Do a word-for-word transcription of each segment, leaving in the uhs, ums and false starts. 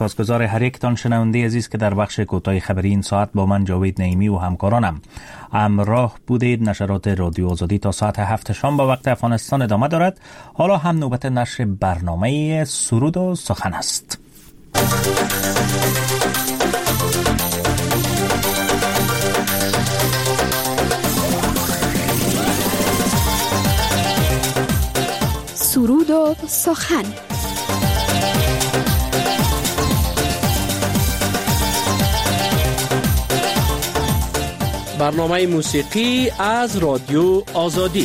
سپاسگزار هر یکتان شنونده عزیز که در بخش کوتاه خبری این ساعت با من جاوید نعیمی و همکارانم همراه بودید. نشرات رادیو آزادی تا ساعت هفت شام با وقت افغانستان ادامه دارد. حالا هم نوبت نشر برنامه سرود و سخن است. سرود و سخن. برنامه موسیقی از رادیو آزادی.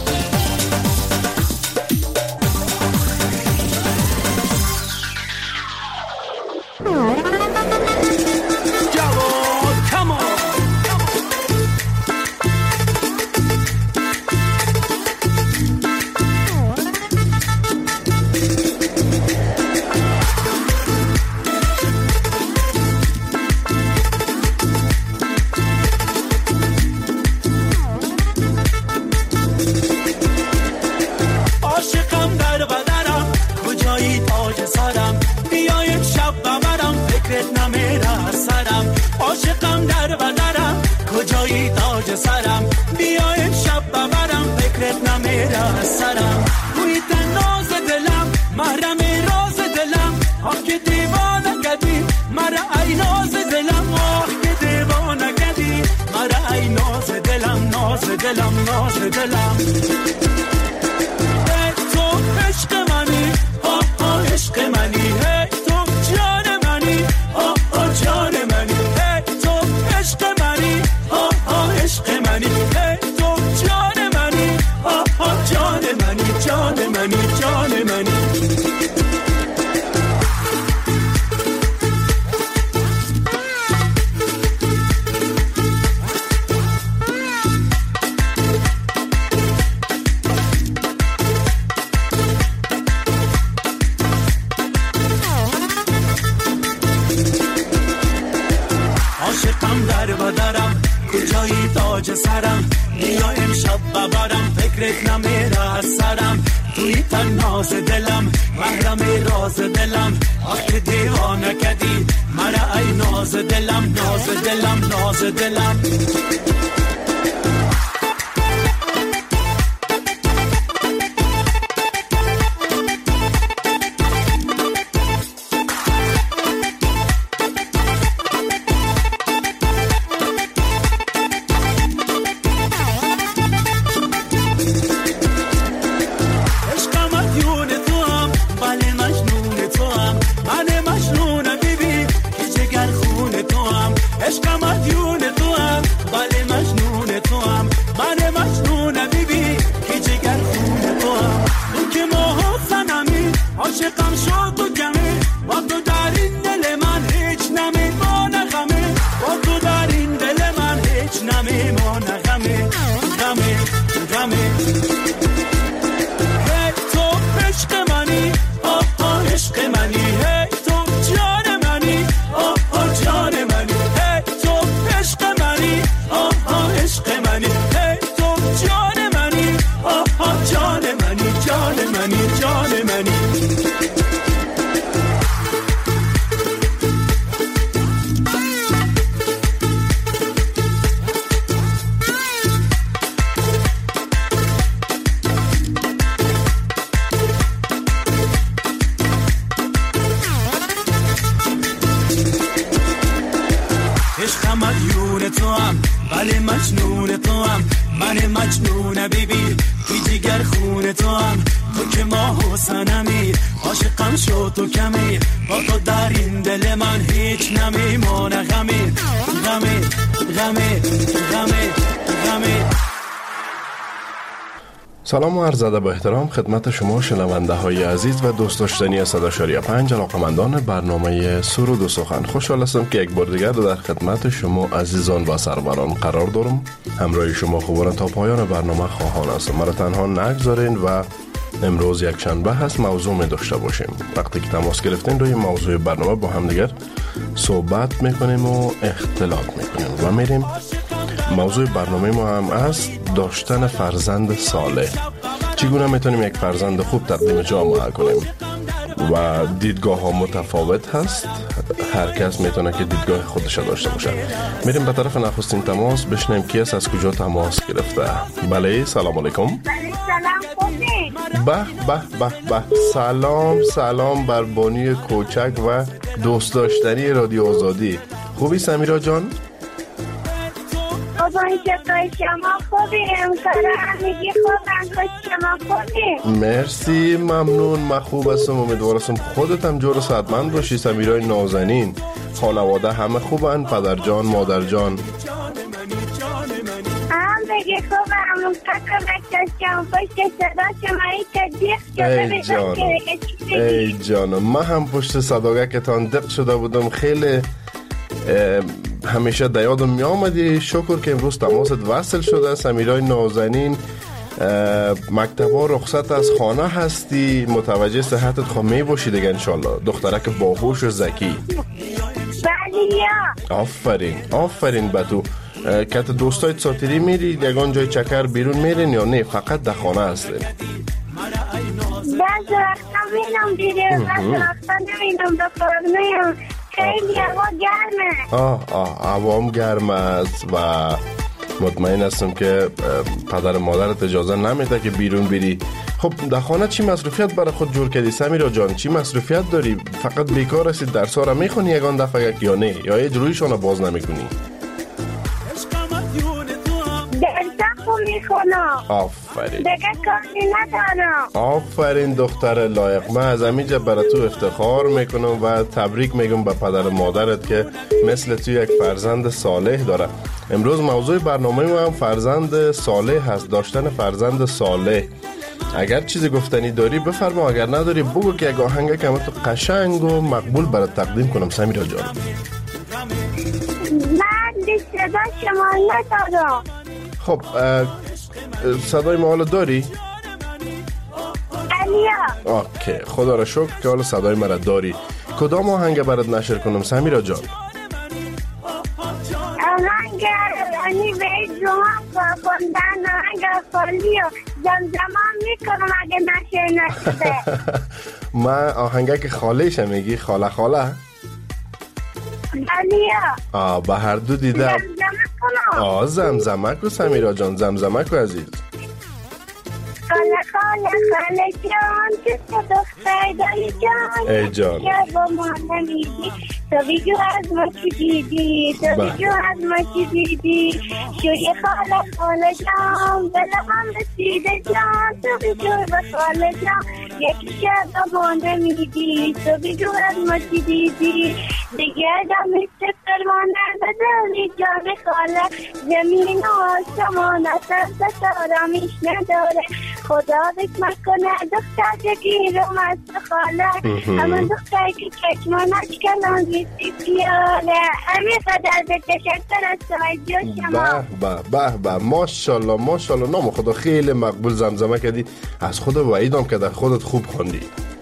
سلام و عرض ادب و احترام خدمت شما شنونده های عزیز و دوست داشتنی صد و شش و پنج علاقمندان برنامه سرود و سخن. خوشحال هستم که یک بار دیگر در خدمت شما عزیزان و سروران قرار دارم. همراه شما خوبان تا پایان برنامه خواهان هستم. مرا تنها نگذارین و امروز یک شنبه هست موضوع می داشته باشیم. وقتی که تماس گرفتین روی موضوع برنامه با هم دیگر صحبت میکنیم و اختلاط میکنیم و میریم. موضوع برنامه ما هم است داشتن فرزند صالح. چگونه میتونیم یک فرزند خوب تقدیم جامعه کنیم؟ و دیدگاه ها متفاوت هست. هر کس میتونه که دیدگاه خودش داشته باشه. میریم به طرف نخستین تماس بشنیم کی است، از کجا تماس گرفته. بله سلام علیکم. به به به به سلام سلام بر بانی کوچک و دوست داشتنی رادیو آزادی. خوبی سمیرا جان؟ بابایی چطور شما خوبیم؟ سلام خوبم شما خوبیم؟ مرسی ممنون، من خوب هستم، امیدوارم خودت هم جور و صحتمند باشی. سمیرای نازنین، خانواده همه خوبن؟ پدر جان مادر جان هم بگی خوبم. فکر بکشم پشت صدا شمایی که دیخ شده ای جانم ای جانم من هم پشت صداگکتان دق شده بودم. خیلی همیشه دیادم می آمدی. شکر که امروز تماست وصل شده. سمیرای نازنین، مکتبا رخصت از خانه هستی، متوجه صحتت خو می باشی دیگه انشالله. دخترک باهوش و ذکی. بله. آفرین آفرین به تو. کت دوستای ساتری میری یگان جای چکر بیرون میرین یا نه فقط در خانه هستین؟ بعض وقتا میرم بیرون، بعض وقتا نمیرم بخورم. خیلی هوا گرمه. آه آه هوام گرم است و مطمئن هستم که پدر مادرت اجازه نمیده که بیرون بری. خب در خانه چی مصروفیت برای خود جور کردی سمیرا جان؟ چی مصروفیت داری؟ فقط بیکار هستی؟ درسا را میخونی یگان دفعه یا نه یا اجرویشان باز نمیکنی؟ درسا خو میخونم. آفرین دیگه کاری ندارم. آفرین دختر لایق. من از همینجا برای تو افتخار میکنم و تبریک میگم به پدر مادرت که مثل تو یک فرزند صالح داره. امروز موضوع برنامه ما هم فرزند صالح هست، داشتن فرزند صالح. اگر چیزی گفتنی داری بفرما، اگر نداری بگو که یک آهنگ که تو قشنگ و مقبول برای تقدیم کنم سمیرا جان. من صدا شما ندارم. خب صدای ما حالا داری؟ علیا. اوکی خدا را شکر که حالا صدای مرا داری. کدام آهنگ برات نشر کنم سمیرا جان؟ آهنگ انی به جوان خوندن آهنگ خالی و زمزمان میکنم اگه نشر نشده. من آهنگه که خالهشه میگی؟ خاله خاله؟ علیا. آه به هر دو دیدم. زمزمه کنم. آه زمزمه کو سمیرا جان، زمزمه کو عزیز. خاله خاله خاله جان که تو دختر داری جان ای جان که با ما نمیدی، تو بگو از ما چی دیدی، تو بگو از ما چی دیدی. شوی خاله خاله جان بله هم رسیده جان، تو بگو با خاله جان یکی شب با ما نمیدی، تو بگو از ما چی دیدی. دیگه دمی سفر ما نبداری جان خاله، زمین و آسمان اصلا ستارمیش نداره. خدا بکمت کنه دختر گیرم از خاله، اما دختر که چشمانش کنم زیستی پیاله. همین قدر به تشکر از توجه شما. به به به به ماشالله ماشالله. نام خدا خیلی مقبول زمزمه کردی. از خود وعیدم که در خودت خوب خوندی.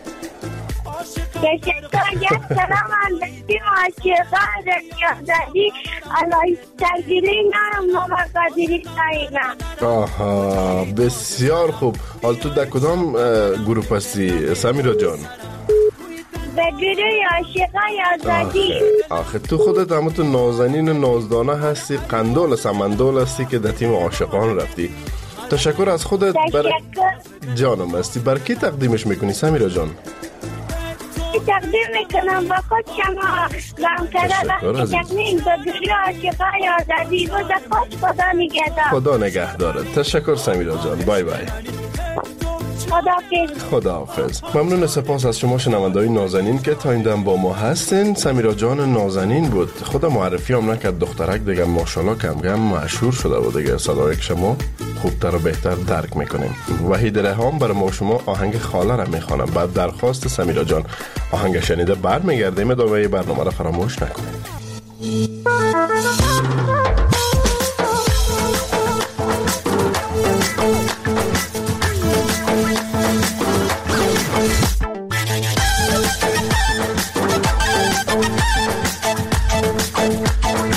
تشکر. یک سلام اندستی معاشقه رسیادی علای سرگیری نرم نمقدری ساینا. آها بسیار خوب. حال تو در کدام گروپ هستی سمیرا جان؟ به گروه عاشقای آزادی. آخه تو خودت همه تو نازنین و نازدانه هستی، قندول سمندول هستی که در تیم عاشقان رفتی. تشکر از خودت. تشکر. جانم هستی. بر کی تقدیمش میکنی سمیرا جان؟ تقدیم میکنم با خود شما گمکره وقتی تقدیم با گروه عاشقای آزادی. روز خوش خدا نگهدار. خدا نگهدارد. تشکر سمیرا جان. بای بای. خداحافظ. خداحافظ. ممنون سپاس از شما شنونده‌های نازنین که تا این دم با ما هستین. سمیرا جان نازنین بود. خدا معرفی هم نکرد دخترک دیگه ماشاءالله کم کم مشهور شده بود دیگه. صدای شما خوبتر و بهتر درک میکنیم. وحید رهام برای ما شما آهنگ خاله را میخوانم. بعد درخواست سمیرا جان آهنگ شنیده برمیگردیم. ادامه برنامه را فراموش نکنید.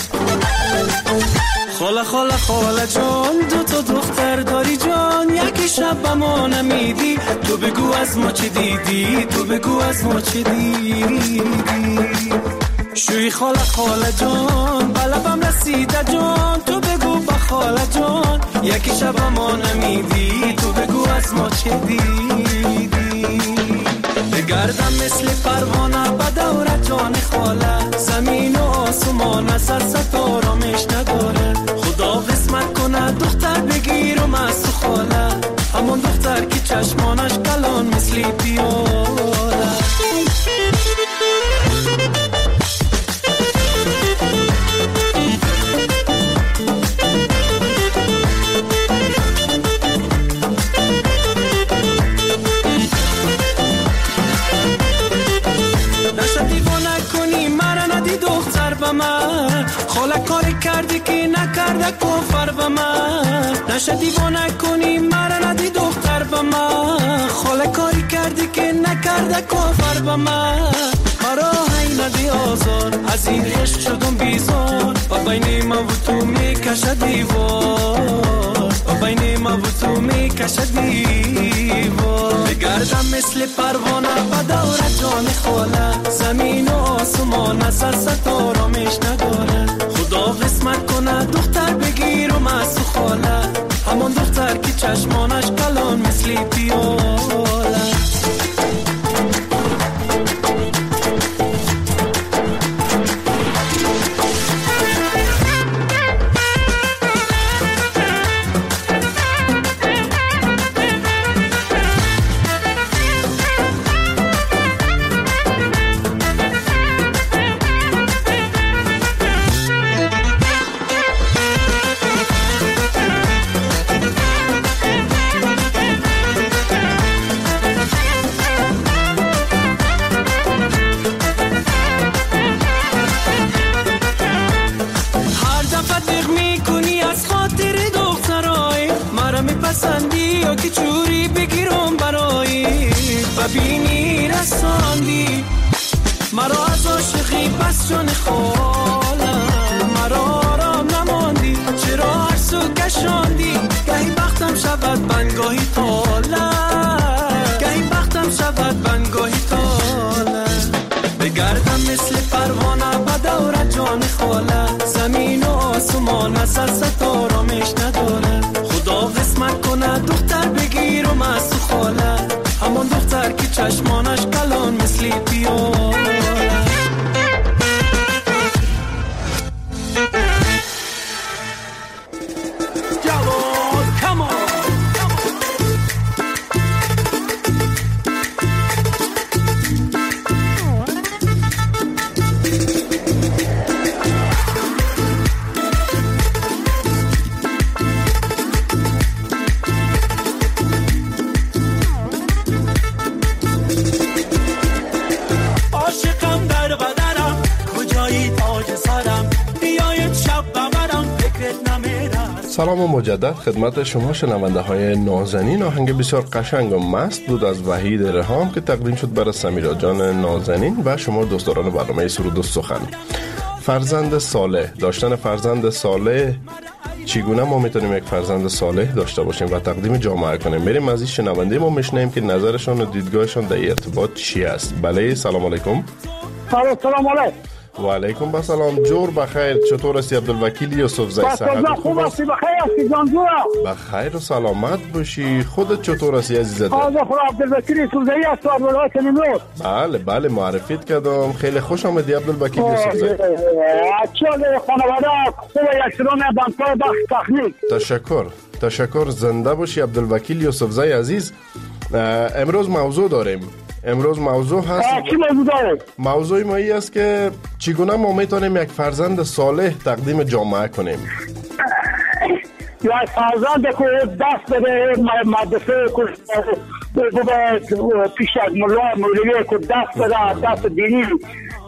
خاله خاله خاله جان، دو تا دختر داری جان، یکیش شب به ما نمیدی، تو بگو از ما چه دیدی، تو بگو از ما چه دیدی. شوی خاله خاله جان بلبم رسیده جان، تو بگو با خاله جان یکی شب به ما نمیدی، تو بگو از ما چه دیدی. بگردم مثل پروانه به دور جان خاله، زمین و آسمان سر ستارامش نداره. خدا قسمت کنه دختر بگیرم از تو خاله، همون دختر که چشمانش کلان مثل پیاله. خاله کاری کردی که نکرده کفر به من، نشه دیوانه کنی مرا ندی دختر به من. خاله کاری کردی که نکرده کفر به من، مرا هی ندی آزار، از این عشق شدم بیزار. و بین ما و تو میکشه دیوار، و بین ما و تو میکشه دیوار. بگردم مثل پروانه به دور جان خاله، زمین و آسمان سر ستارامش نداره. خدا قسمت کنه دختر بگیرم از تو خاله، همون دختر که چشمانش کلان مثل پیاله. ببینی رساندی مرا از عاشقی بس جان خالم، مرا آرام نماندی چرا هر سو کشاندی. گهی بختم شود بنگاهی تاله، گهی بختم شود بنگاهی تاله. بگردم مثل پروانه به دور جان خاله، زمین و آسمان سر ستارامش نداره. خدا قسمت کنه دختر بگیرم از تو خاله، همون دختر که چشمانش کلان مثل پیاله. سلام و مجدد خدمت شما شنونده های نازنین. آهنگ بسیار قشنگ و مست بود از وحید رهام که تقدیم شد برای سمیرا جان نازنین و شما دوستداران برنامه سرود و سخن. فرزند صالح، داشتن فرزند صالح، چگونه ما میتونیم یک فرزند صالح داشته باشیم و تقدیم جامعه کنیم؟ میریم از این شنونده ما میشنیم که نظرشان و دیدگاهشان در ارتباط چی است. بله، سلام علیکم. سلام علیکم. و علیکم السلام. جور بخیر، چطور هستی عبدالوکیل یوسف زی؟ صحت خوب هستی؟ بخیر هستی جان جورا؟ بخیر و سلامت باشی. خودت چطور هستی عزیزت؟ آقا خود عبدالوکیل یوسف زی است از ولایت نیمروز. بله بله معرفیت کردم. خیلی خوش آمدی عبدالوکیل یوسف زی. چه خانواده خوب یکسران بانپای بخش تخنیک. تشکر تشکر. زنده باشی عبدالوکیل یوسف زی عزیز. امروز موضوع داریم. امروز موضوع هست. چی موضوع داره؟ موضوع ما این است که چگونه ما میتونیم یک فرزند صالح تقدیم جامعه کنیم. یا فرزند که دست بده مدرسه که پیش از ملا مولوی که دست بده، دست دینی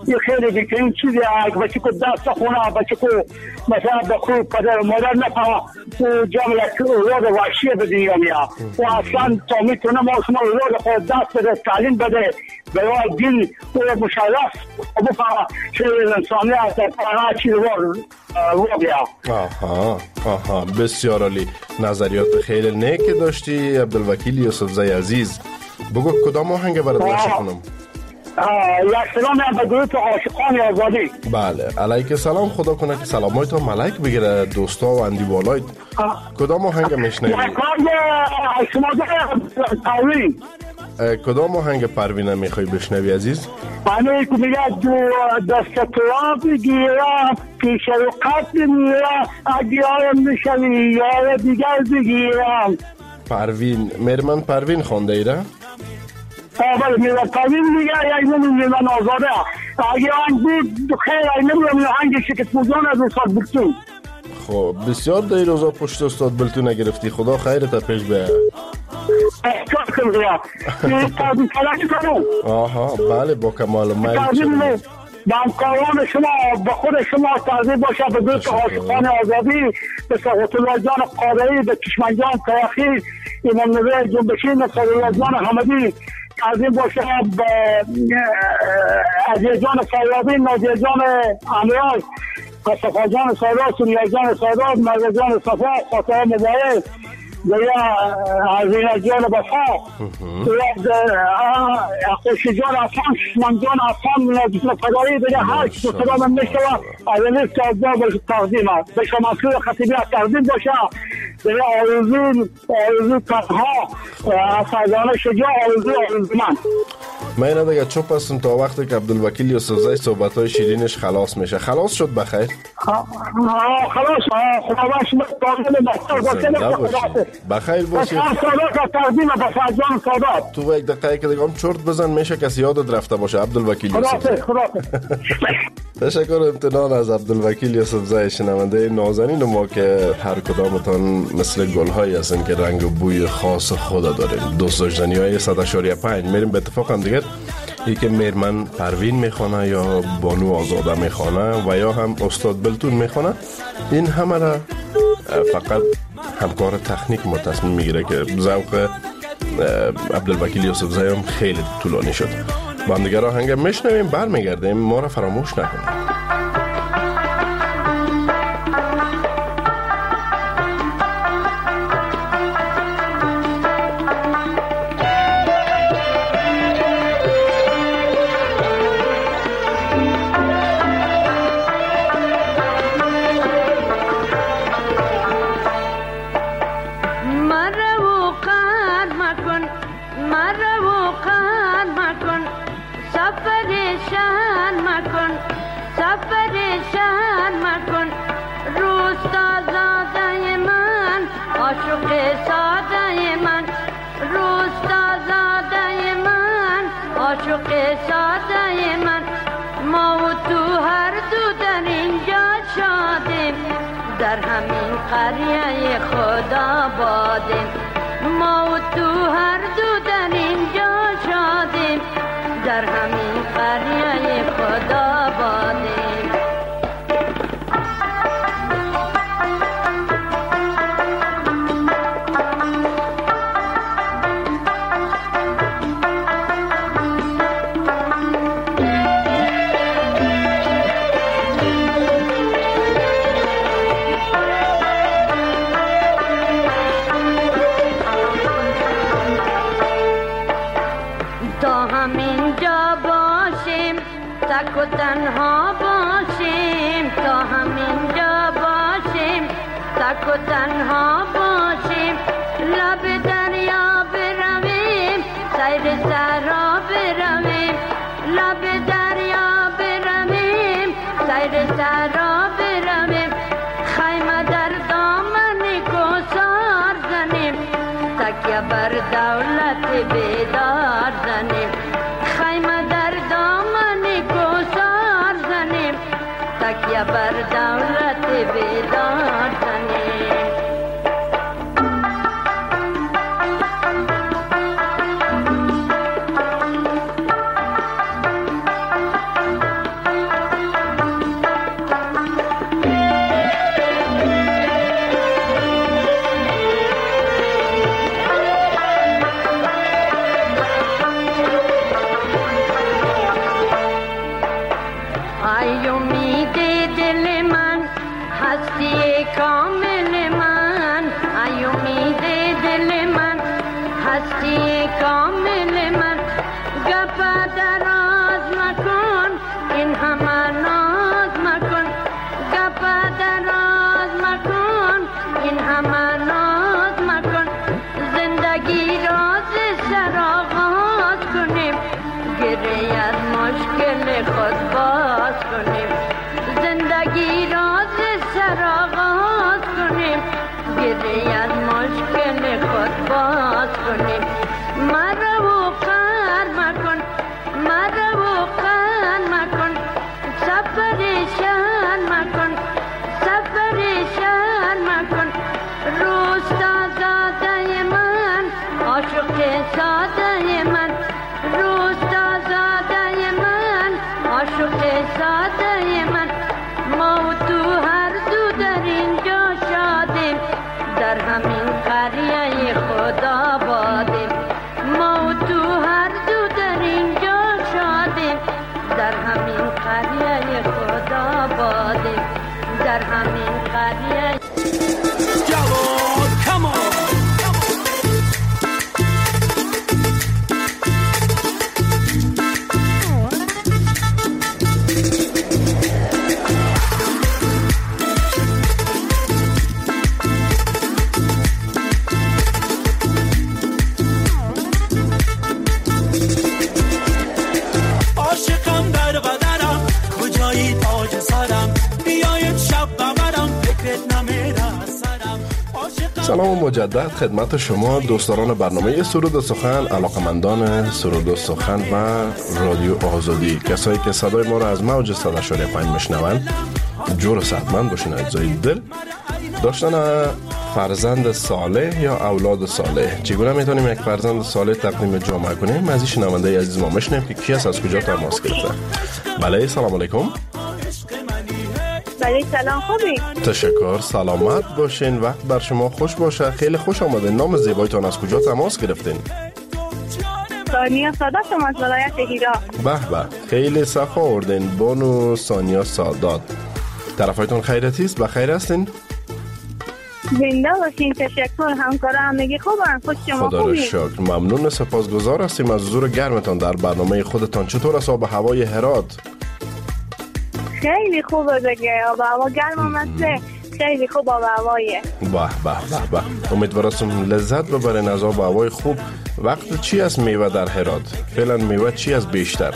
این خیلی دیگه چیزی اگه بچه که دست خونه بچه که مثلا به خوب پدر مادر نفهم و جامعه یک اولاد وحشی به دنیا میاد و اصلا تا میتونه ما شما اولاد خود دست بده تعلیم بده برای دین و مشرف و بفهم چه انسانی هست هر چیز رو بیاد. آها آها بسیار عالی. نظریات خیلی نیک داشتی عبدالوکیل یوسفزی عزیز. بگو کدام آهنگ برات نشه کنم؟ یک سلام به گروه عاشقان آزادی. بله علیک سلام. خدا کنه که سلامای تو ملک بگیره دوستا و اندیوالایت. کدام آهنگ میشنوی؟ یک آهنگ شما پروین. کدام آهنگ پروین میخوای بشنوی عزیز؟ همه که میگه دست تو بگیرم پیش رو قتل میرم اگه آیم نشوی یار دیگر بگیرم. پروین میرمن پروین خونده ایره؟ بله میرمن پروین میگه یک نمی میرمن آزاده اگه آنگ بود خیر ای نمیرم آهنگ شکست موزان از استاد بلتون. خب بسیار دایی روزا پشت استاد بلتون نگرفتی. خدا خیرت پیش به احکار کن گیا پروین کلکی کنم. آها بله با کمال میل به همکاران شما به خود شما تعظیم باشه به دوست عاشقان آزادی به سقوط الله جان قادری به کشمنجان تاخیر امام نظر جنبشین صدر جان حمدی تعظیم باشه به عزیز جان سیابی ناجر جان امیراج صفا جان سادات سونیا جان سادات مرد جان صفا خاطر مبارک یا عزیز جان بفا یا خوشی جان افان شمن جان افان جسم فدایی دیگه هر چی تو صدا من میشوه از لیست کازده باشه تقدیم هست به شما مسئول خطیبی از تقدیم باشه دیگه آرزو آرزو تنها فرزانه شجاع آرزو آرزو من من نداگه چوب هستم تا وقتی که عبدالوکیل یوسفزی صحبت های شیرینش خلاص میشه. خلاص شد بخیر؟ خلاص خدا باش بخیر باشی. تو یک دقیقه که دیگه هم چرت بزن میشه کسی یادت رفته باشه عبدالوکیل یوسفزی. تشکر امتنان از عبدالوکیل یوسفزی شنونده نازنین ما که هر کدامتان مثل گل‌هایی هستن که رنگ و بوی خاص خود دارین. دوست داشتنی های صد اشاریه پنج میریم به اتفاق هم دیگه یکی میرمن پروین میخوانه یا بانو آزاده میخوانه و یا هم استاد بلتون میخوانه. این همه را فقط همکار تکنیک ما تصمیم میگیره که ذوق عبدالوکیل یوسفزی هم خیلی طولانی شد. با هم دیگه آهنگ میشنویم برمیگردیم. ما را فراموش نکنیم. در همین قریه خدا بادیم ما و تو هر دو در اینجا شادیم در همین قریه خدا بادیم و تنها باشیم تا همینجا باشیم تک و تنها باشیم لب دریا برویم سیر صحرا برویم لب دریا برویم سیر صحرا برویم خیمه در دامن کوثر زنیم تکیه بر دولت بیدار زنیم خیمه در دامن کوثر زنیم تکیه بر دولت بیدار زنیم ای امید دل من، هستی کامل من، ای امید دل من، هستی کامل من. گپ دراز مکن، این همه ناز مکن، گپ دراز مکن، این همه ناز مکن. زندگی راز سر آغاز کنیم، گره از مشکل خود باز کنیم. زندگی راز سر آغاز کنیم، گره از مشکل خود باز کنیم. مرا و قهر مکن، مرا و قهر مکن، سفر شهر مکن، سفر شهر مکن. روستا زاده من، عاشق ساده من، روستا زاده من، عاشق ساده من. ما و تو هر دو در اینجا شادیم، در همین قریه خدا بادیم. ما و تو هر دو در اینجا شادیم، در همین قریه خدا بادیم، در همین قریه. جواد کمان سلام و مجدد خدمت شما دوستان برنامه سرود و سخن، علاقمندان سرود و سخن و رادیو آزادی، کسایی که صدای ما را از موج صد و شش پنج میشنوند. جور و صحتمند باشین اجزای دل. داشتن فرزند صالح یا اولاد صالح، چگونه میتونیم یک فرزند صالح تقدیم جامعه کنیم؟ از این شنونده عزیز ما میشنیم که کی است، از کجا تماس گرفته. بله، سلام علیکم. بله سلام، خوبی؟ تشکر، سلامت باشین، وقت بر شما خوش باشه. خیلی خوش آمدین. نام زیبایتان از کجا تماس گرفتین؟ سانیا سادات از ولایت هرات. به به، خیلی صفا آوردین. بانو سانیا سادات، طرفایتون خیرتی است؟ بخیر هستین؟ زنده باشین. تشکر. همکارا همگی خوبن؟ خوش شما خدا خوبی؟ را شکر، ممنون و سپاسگزار هستیم از حضور گرمتان در برنامه خودتان. چطور است آب و هوای هرات؟ خیلی خوبه دیگه، آب و هوا گرم آمده، خیلی خوب آب و هوایه. به به به به، امیدوارم لذت ببرین از آب و هوای خوب. وقت چی است میوه در هرات؟ فعلا میوه چی است بیشتر؟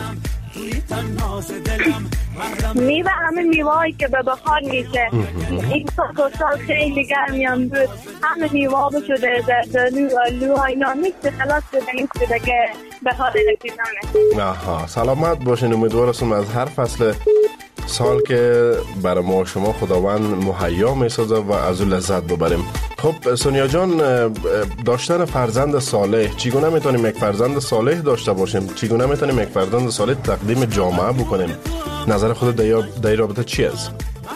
میوه همه میوه‌ای که به بخار میشه. این سال سال خیلی گرمی هم بود، همه میوه شده، زردالو، آلو ها اینا میشه خلاص شده، این شده که بخار رسیدانه. آها، سلامت باشین. امیدوارم از هر فصل سال که برای ما شما خداوند مهیا میسازه و از اون لذت ببریم. خب سونیا جان، داشتن فرزند صالح، چگونه میتونیم یک فرزند صالح داشته باشیم؟ چگونه میتونیم یک فرزند صالح تقدیم جامعه بکنیم؟ نظر خود در این رابطه چی است؟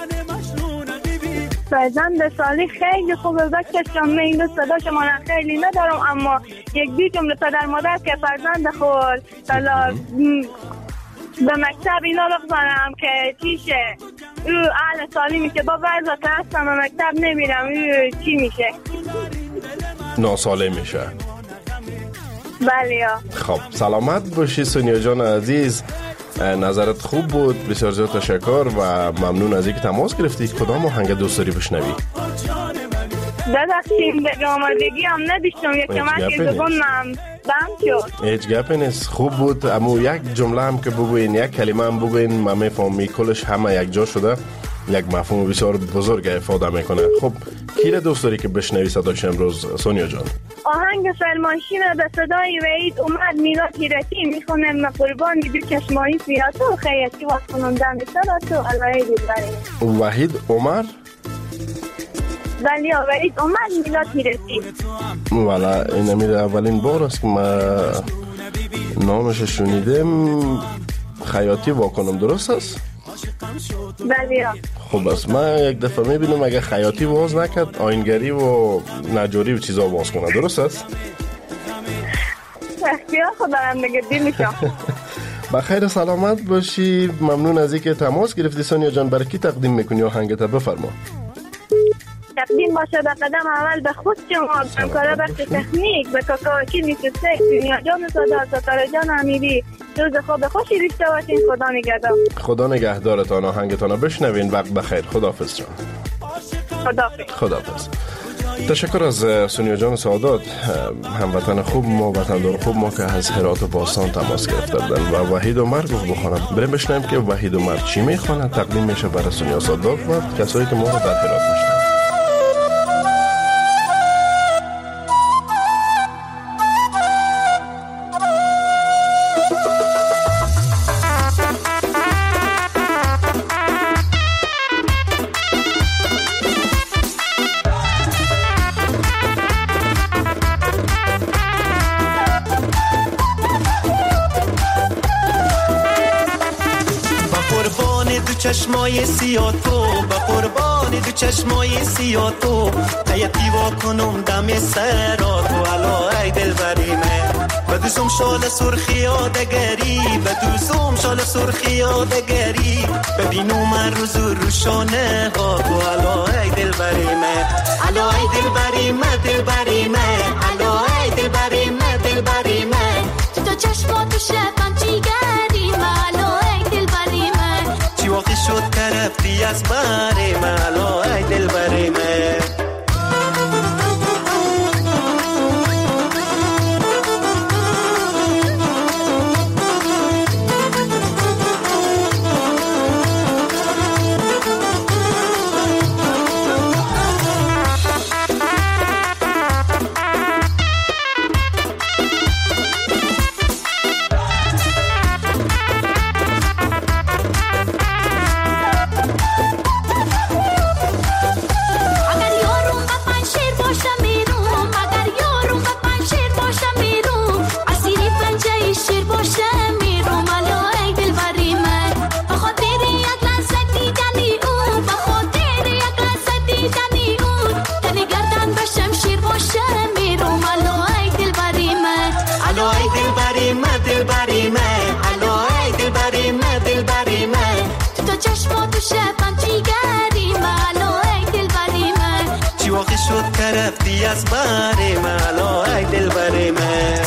فرزند صالح خیلی خوبه. بچه‌شون من صدا شما را خیلی ندارم، اما یک دو جمله پدر مادر که فرزند خود حالا به مکتب اینا بخوانم که چیشه او اهل سالی میشه، با بعضا که هستم به مکتب نمیرم، او چی میشه؟ ناسالم میشه. بله یا. خب سلامت باشی سونیا جان عزیز، نظرت خوب بود، بسیار زیاد تشکر و ممنون از اینکه تماس گرفتی. کدام آهنگ دوست داری بشنوی؟ ببخشید به آمادگی هم نداشتم، یک کمک زبانم بم شد. هیچ گپی نیست، خوب بود. اما یک جمله هم که بگوین، یک کلمه هم بگوین، من میفهمی کلش همه یک جا شده، یک مفهوم بسیار بزرگ افاده میکنه. خب کی را دوست داری که بشنوی صداش امروز سونیا جان؟ آهنگ فرمانشین به صدای وحید عمر میلاد هیرتی میخونم، قربان دو چشمایی سیاتو خیاطی و خانوندن بسراتو علایه دیداریم. وحید عمر؟ بله وحید عمر میلاد هیرتی. والا این امید اولین بار است که ما نامش شنیدم. خیاطی واکنم، درست است؟ بله. خب بس من یک دفعه میبینم اگه خیاطی باز نکرد، آینگری و نجاری و چیزا باز کنه، درست است؟ اختیار خود دارم دیگه، دیل میشم. بخیر سلامت باشی. ممنون از اینکه تماس گرفتی سونیا جان. برای کی تقدیم میکنی آهنگت؟ بفرما. تقدیم باشه به قدم اول به خود شما، همکارا بخش تکنیک، به کاکاکی نیستک، سونیا جان صدا، ستاره جان امیری. روز خوب خوشی داشته باشین. خدا نگهدار. خدا نگهدارتان. آهنگتان رو بشنوین. وقت بخیر. خداحافظ جان. خداحافظ. خداحافظ. تشکر از سونیا جان سعادت، هموطن خوب ما، وطندار خوب ما که از هرات و باستان تماس گرفتن و وحید عمر گفت بخونم. بریم بشنویم که وحید عمر چی میخونه. تقدیم میشه برای سونیا سعادت و کسایی که ما رو در هرات میشنن. چشمای سیاه تو، با قربان دو چشمای سیاه تو، حیاتی وا کنم دم سرات و علا ای دل بریمه. بدوزم شال سرخی آدگری، بدوزم شال سرخی آدگری، ببینم من روز روشانه ها و علا ای دل بریمه. علا ای دل بریمه دل بریمه، علا ای دل بریمه دل بریمه. تو چشماتو شبم چیگری علا ای دل بریمه. چی واقعی شد کرفتی از بریمه علا ای دل بریمه. رفتی از باره مالا ای دل بره من.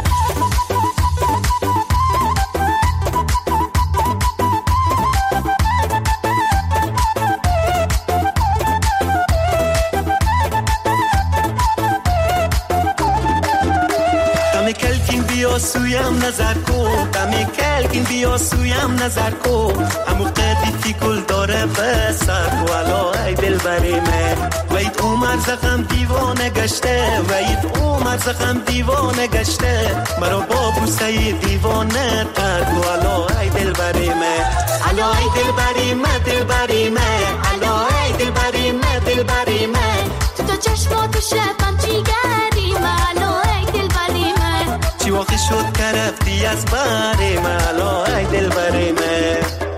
دمی کلکین بیا سویم نظر کو، دمی کلکین بیا سویم نظر کو، همو قدیتی گل داره بسر کو علا ای دل بره من. وید عمر زخم دیوانه گشته، وید عمر زخم دیوانه گشته، مرا با بوسه دیوانه قد و علا ای دل بریمه. علا ای دل بریمه دل بریمه، علا ای دل بریمه دل بریمه. تو تا چشماتو شبم چیگریمه علا ای دل بریمه. چی واقعی شد که رفتی از بریمه علا ای دل بریمه.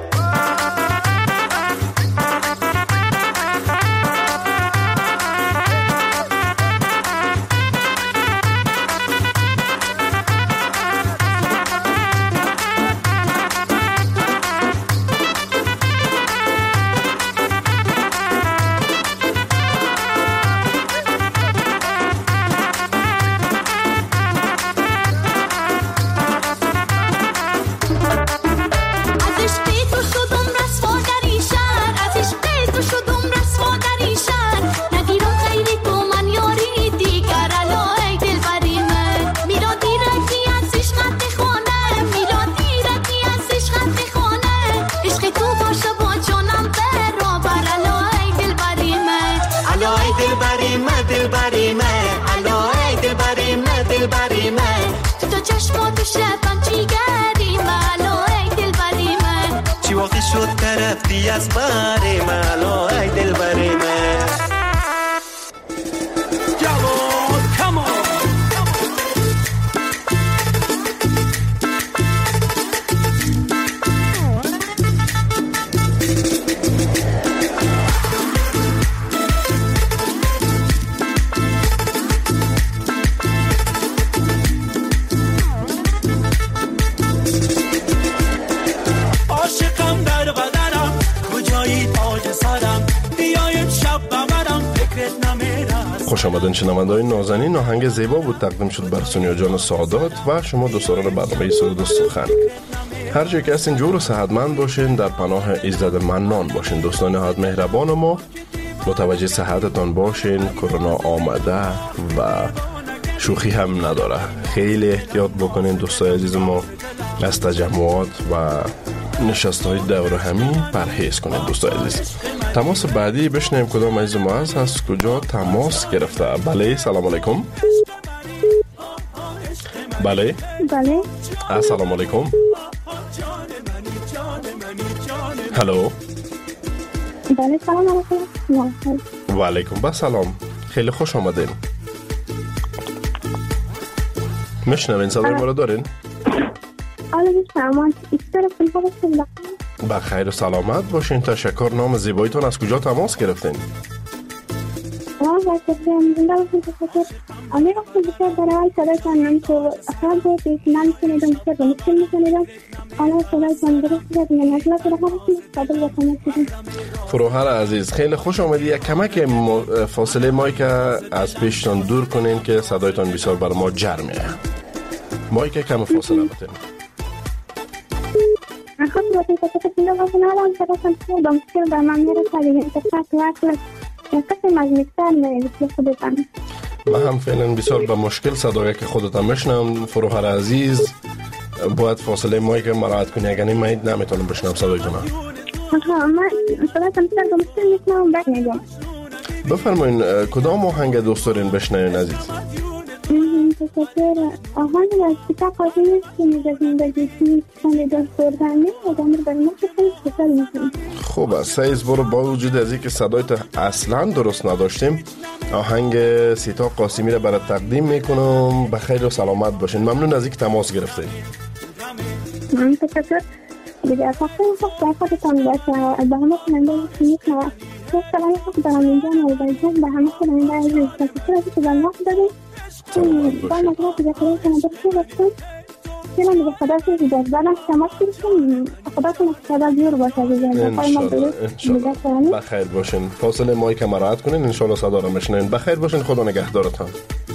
شد کرفتی از باره مالا ای دل بره من. جوان کمان خوش آمدین شنونده‌های نازنین. آهنگ زیبا بود تقدیم شد بر سونیا جان سعادت و شما دوستان برنامه سرود و سخن. هر جایی که هستین جور و صحتمند باشین، در پناه ایزد منان باشین. دوستان نهایت مهربان ما، متوجه صحتتان باشین. کرونا آمده و شوخی هم نداره. خیلی احتیاط بکنین دوستای عزیز ما، از تجمعات و نشست‌های دور همی پرهیز کنین دوستای عزیز. تماس بعدی بشنیم کدام عزیز ما هست از کجا تماس گرفته. بله سلام علیکم. بله بله السلام علیکم. هلو. بله سلام علیکم. و علیکم با سلام. خیلی خوش آمدین. میشنوین صدای ما رو دارین؟ آره میشنوم. با خیر و سلامت باشین. تشکر. نام زیباییتون از کجا تماس گرفتین؟ آه واسه من داشت امی وقتی بسیار برای صدایتان من تو اخبار بود من شنیدم بسیار بسیار میشنیدم. حالا صدایتان درست بود من اطلاع دارم قبل بکنم. فروهر عزیز خیلی خوش آمدی. یک کمک فاصله مایک از پیشتان دور کنین که صدایتان بسیار بر ما جرمه. مایک کم فاصله بتین. خب وقتی که تو نگاه نمی‌کنم صدایتان تو با مشکل در من میرسه دیگه اتفاق واقعا قسم از میکسر نمیشه خودتان. من هم فعلا بسیار به مشکل صدایی که خودتان میشنم. فروهر عزیز باید فاصله مایک مراعات کنی، اگر من نمیتونم بشنوم صدایتون. آها من صدایتان بسیار با مشکل میشنوم بعد میگم. بفرمایین کدام آهنگ دوست دارین بشنوین عزیز؟ تشکر. آهنگ از سیتا قاسمی است که میگه زندگی چی کنی دست بردنی آدم رو برای ما که خیلی خوشحال میکنی. خوب است. سعیز برو با وجود از اینکه صدایت اصلا درست نداشتیم آهنگ سیتا قاسمی را برای تقدیم میکنم. بخیر و سلامت باشین. ممنون از اینکه تماس گرفتین. من تشکر. دیگه اصلا خیلی خوب خودتان باشه. به همه کننده میکنم. تو سلامی خوب دارم اینجا نویدن به همه کننده عزیز تشکر از اینکه به وقت داریم. با مطلب دیگه خیلی کننده باشیم. خیلی دیگه خدا سیزی داشت بعدم تماس گرفتیم. خدا کنه که خدا جور باشه. انشالله انشالله. بخیر باشین. فاصله مایی که مراعات کنین انشالله صدا رو میشنین. بخیر باشین. خدا نگهدارتان.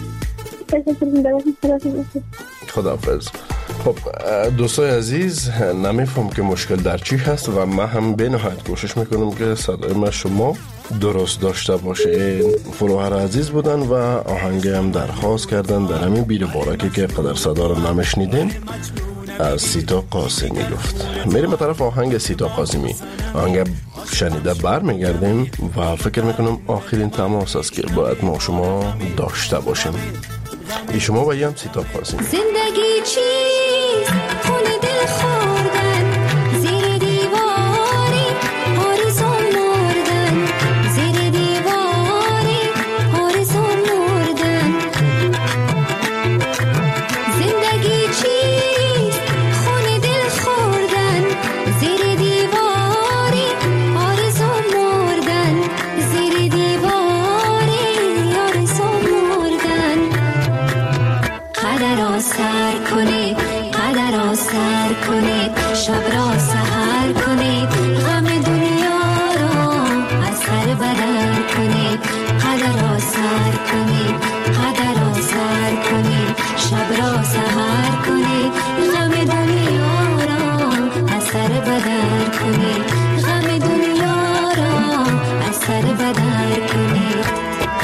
خدا حافظ. خب دوستای عزیز نمیفهم که مشکل در چی هست و من هم به نهایت کوشش میکنم که صدای ما شما درست داشته باشه. فروهر عزیز بودن و آهنگ هم درخواست کردن در همین بیر بارکی که قدر صدا رو نمیشنیدین از سیتا قاسمی گفت. میریم به طرف آهنگ سیتا قاسمی. آهنگ شنیده بر میگردیم و فکر میکنم آخرین تماس است که باید ما شما داشته باشیم. ای شما و یم سیتا قاسمی. زندگی چیست؟ خون دل خوردن زیر دیواری آرزو مردن زیر دیواری آرزو مردن. زندگی چیست؟ خون دل خوردن زیر دیواری آرزو مردن زیر دیواری آرزو مردن. قدر را سر کنید قدر را سر کنید شب را سحر کنید غم دنیا را از سر بدر کنید. قدر را سر کنید قدر را سر کنید شب را سحر کنید غم دنیا را از سر بدر کنید. غم دنیا را از سر بدر کنید.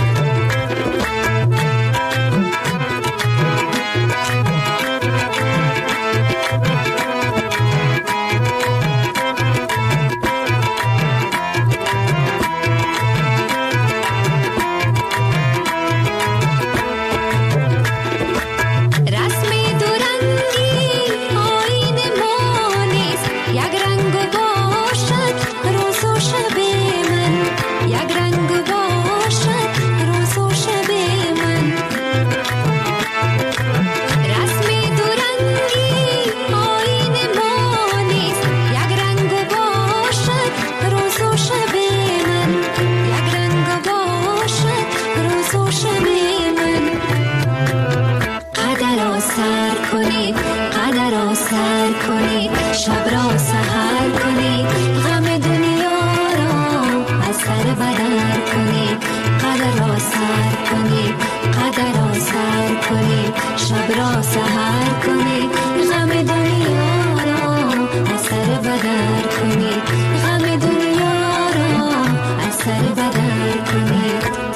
شب را سحر کنید غم دنیا را از سر بدر کنید. قدر را سر کنی، قدر را سر کنی، شب را سحر کنی، غم دنیا را از سر بدر کنی، غم دنیا را از سر بدر کنی.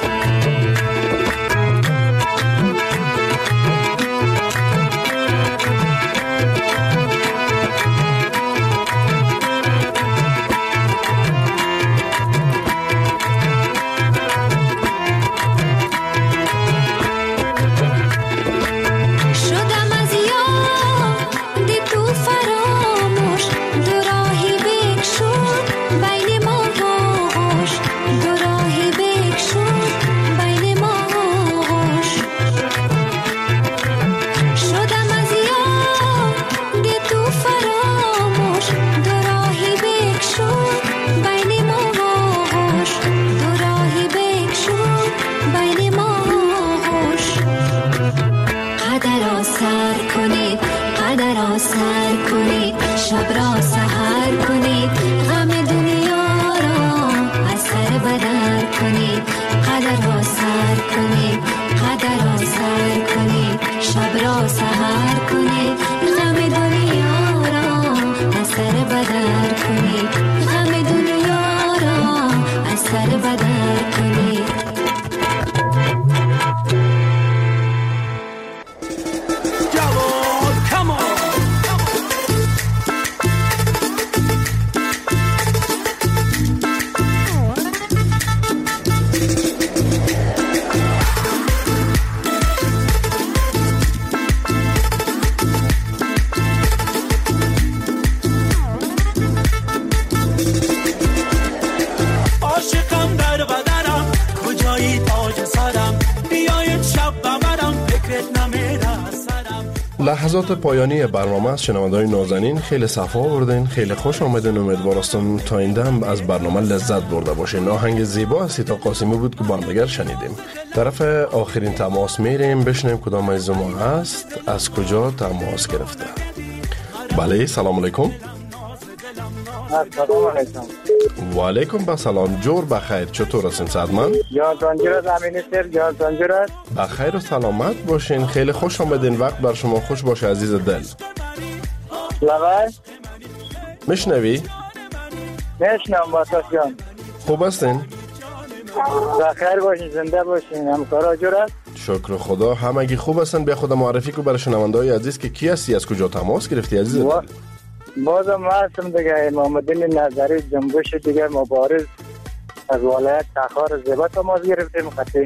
لحظات پایانی برنامه است. شنونده‌های نازنین خیلی صفا آوردین، خیلی خوش آمدین. امیدوارم تا این دم از برنامه لذت برده باشین. آهنگ زیبا از سیتا قاسمی بود که با هم دیگر شنیدیم. طرف آخرین تماس میریم بشنیم کدام از ما هست، از کجا تماس گرفته. بله سلام علیکم. سلام علیکم. و علیکم با سلام. جور بخیر، چطور هستین صدمن؟ جان تنجرت امینی سر، جان تنجرت بخیر و سلامت باشین. خیلی خوش آمدین. وقت بر شما خوش باشه عزیز دل. لبای میشنوی؟ میشنم با جان. خوب هستین؟ بخیر باشین، زنده باشین. همکارا جورت؟ شکر خدا همگی خوب هستن. بیا خود معرفی کو برای شنونده‌های عزیز که کی هستی، از کجا تماس گرفتی عزیز دل؟ بازم ما هستم دیگه، محمدین نظری جنبش دیگه مبارز از ولایت تخار زیبا تماس گرفتیم. خطی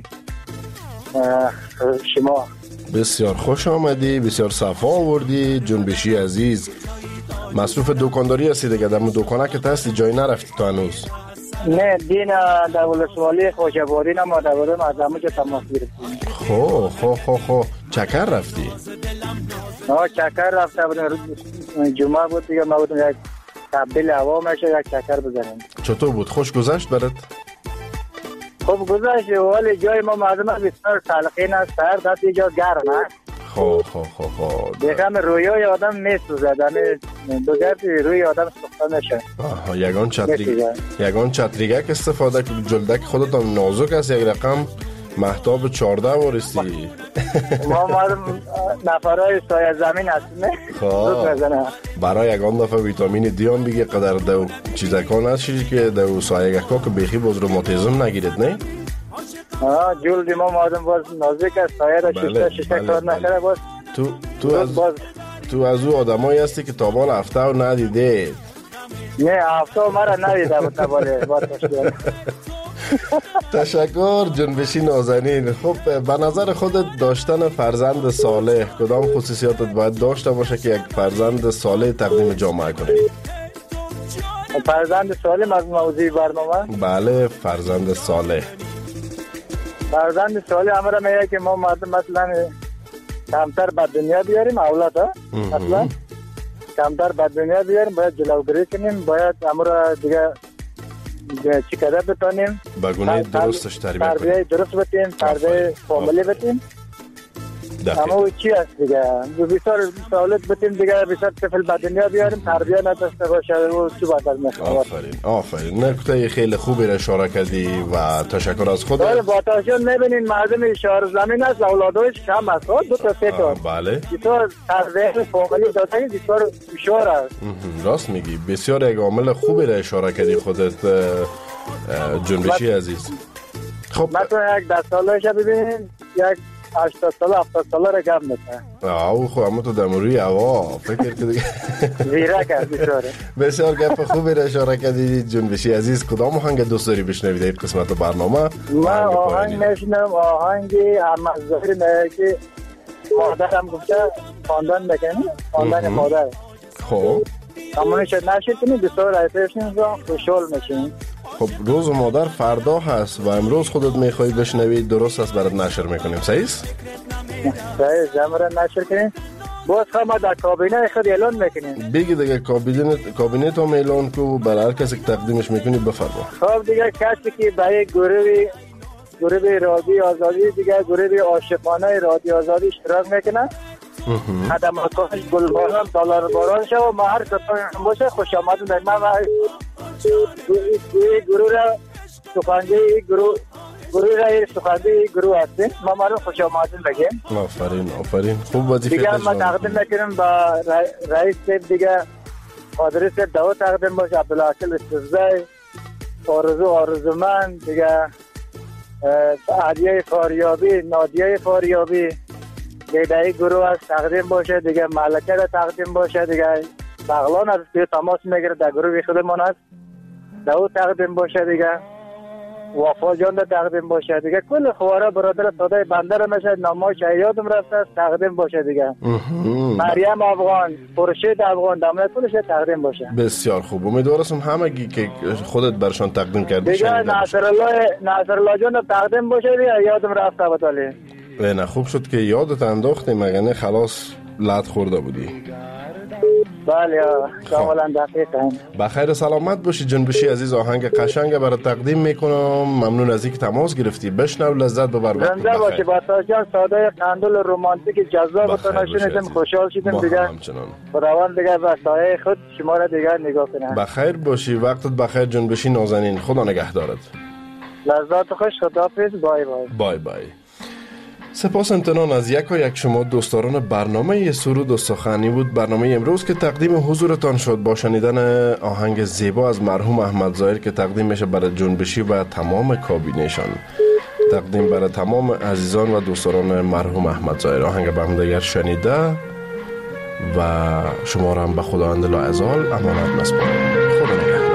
شما بسیار خوش آمدی، بسیار صفا آوردی جنبشی عزیز. مصروف دکانداری هستی دیگه، در دکانه که هستی جای نرفتی تا هنوز؟ نه دین دولت سوالی خوشباری نما دولت از همه جا تماس گرفتیم. خو خو خو خو چکر رفتی؟ نه چکر رفته بودم، جمعه بود دیگه، ما بودم یک تبدیل هوا میشه یک چکر بزنیم. چطور بود؟ خوش گذشت برات؟ خوب گذشت ولی جای ما معلومه بسیار تلقین است، سر دست جا گرمه. خو خو خو خو دیگه رویای آدم میسوزه، دم دو گردی روی آدم سوخته میشه. آها یگان چتری یگان چتریگک استفاده که جلدک خودت هم نازک است، یک رقم محتاب چارده وارستی. ما مردم نفرهای سایه زمین هستیم. خواه برای یکان دفعه ویتامین دی هم بگی قدر دو چیزکان هست که دو سایه گکا که بیخی باز روماتیزم نگیرد نه؟ آه جلد ما مردم باز نازک است، سایه را ششته ششته کار نکره باز. تو تو از تو از او آدمایی هستی که تابال هفته رو ندیده؟ نه هفته مرا ندیده بود تاباله باز تشکر. تشکر جنبشی نازنین. خب به نظر خودت داشتن فرزند صالح کدام خصوصیاتت باید داشته باشه که یک فرزند صالح تقدیم جامعه کنی؟ فرزند صالح از موضوع برنامه؟ بله فرزند صالح. فرزند صالح امر میگه که ما مثلا کمتر به دنیا بیاریم اولاد ها، مثلا کمتر به دنیا بیاریم، باید جلوگیری کنیم، باید امر دیگه چی کده بتانیم، بگونه درستش تربیه کنیم، تربیه درست بتیم، تربیه فامیلی بتیم. اما چی است دیگه بسیار سوالت بتیم دیگه بسیار طفل به دنیا بیاریم تربیه نداشته باشه و چی باید از میخواد. آفرین آفرین نکته خیلی خوبی را اشاره کردی و تشکر از خودت. بله با توجه میبینین مردم شهر زمین است اولادش کم است دو تا سه تا. بله بسیار تربیه فامیلی دادن بسیار فشار است. راست میگی بسیار یک عامل خوبی را اشاره کردی خودت جنبشی عزیز. خب مثلا یک ده ساله ببینین یک هشتاد ساله هفتاد ساله را گم میکنه. آو خب اما تو دمروی هوا فکر که دیگه زیرک است بسیاره. بسیار گپ خوبی را اشاره کردی جنبشی عزیز. کدام آهنگ دوست داری بشنوید این قسمت برنامه؟ من آهنگ میشنم آهنگ احمد ظاهری که مادرم گفته خواندن بکنی خواندن مادر. خب همونش نشید کنید بسیار رایتشین رو خوشحال میشین. خب روز مادر فردا هست و امروز خودت میخوایی بشنوید درست است برات نشر میکنیم صحیح است؟ صحیح جمعه نشر کنیم باز خواهم در کابینه خود اعلان میکنیم. بگی دیگه کابینه کابینه تو اعلان کو برای هر کسی که تقدیمش میکنی بفرما. خب دیگه کسی که برای گروه گروه رادیو آزادی دیگه گروه عاشقانه رادیو آزادی اشتراک میکنه قدم آکاش گلباران دلار باران شد و ما هر کتان باشه خوش آمدون در من گروه را سخنده گروه گروه را سخنده گروه هستیم ما ما رو خوش آمدون بگیم. آفرین آفرین خوب وظیفه دیگه ما تقدیم میکنیم با رئیس صاحب دیگه قادری صاحب دعوت تقدیم باشه عبدالعاقل استرزای آرزو آرزومند دیگه علیه فاریابی نادیه فاریابی دیگه گروه از تقدیم باشه دیگه ملکه را تقدیم باشه دیگه بغلان از که تماس میگیره در گروه خودمان است دو تقدیم باشه دیگه وفا جان را تقدیم باشه دیگه کل خواره برادر صدای بنده را میشه نامای شهیادم رفته است تقدیم باشه دیگه مریم افغان خورشید افغان دامنه کلش تقدیم باشه. بسیار خوب امیدوارم همگی که خودت برشان تقدیم کردی دیگه ناصر الله ناصر الله جان تقدیم باشه دیگه یادم رفته بتالی. نه خوب شد که یادت انداختی مگه خلاص لط خورده بودی. بله کاملا دقیقاً. بخیر سلامت باشی جنبشی عزیز آهنگ قشنگ برای تقدیم میکنم ممنون از اینکه تماس گرفتی بشنو لذت ببر. زنده باشی با تاجان ساده قندول رمانتیک جذاب تو نشینیم خوشحال شدیم دیگه خداوند دیگه به سایه خود شما را دیگه نگاه کنه. بخیر باشی وقتت بخیر جنبشی نازنین خدا نگهدارت. لذت خوش خداحافظ بای بای. بای بای. سپاس امتنان از یک و یک شما دوستداران برنامه سرود و سخنی بود برنامه امروز که تقدیم حضورتان شد با شنیدن آهنگ زیبا از مرحوم احمد ظاهر که تقدیم میشه برای جنبشی و تمام کابینه‌شان تقدیم برای تمام عزیزان و دوستداران مرحوم احمد ظاهر آهنگ به همدیگر شنیده و شما را هم به خداوند لاعزال امانت می‌سپارم. خدا نگهدار.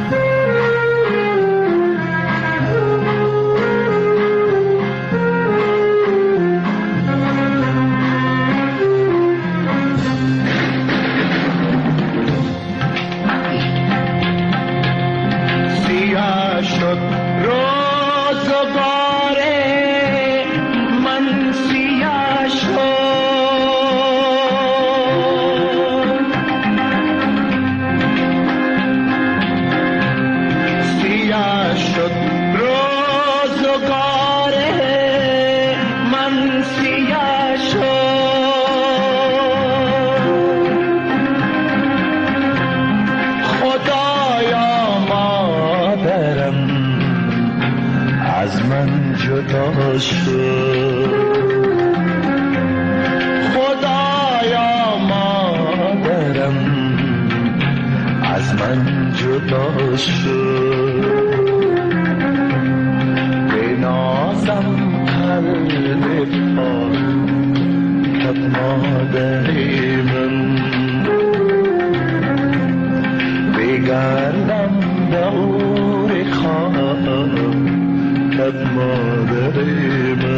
خدایا مادرم از من جدا شد بنازم قلب پاک مادری من بگردم دور خواهم کد مادری من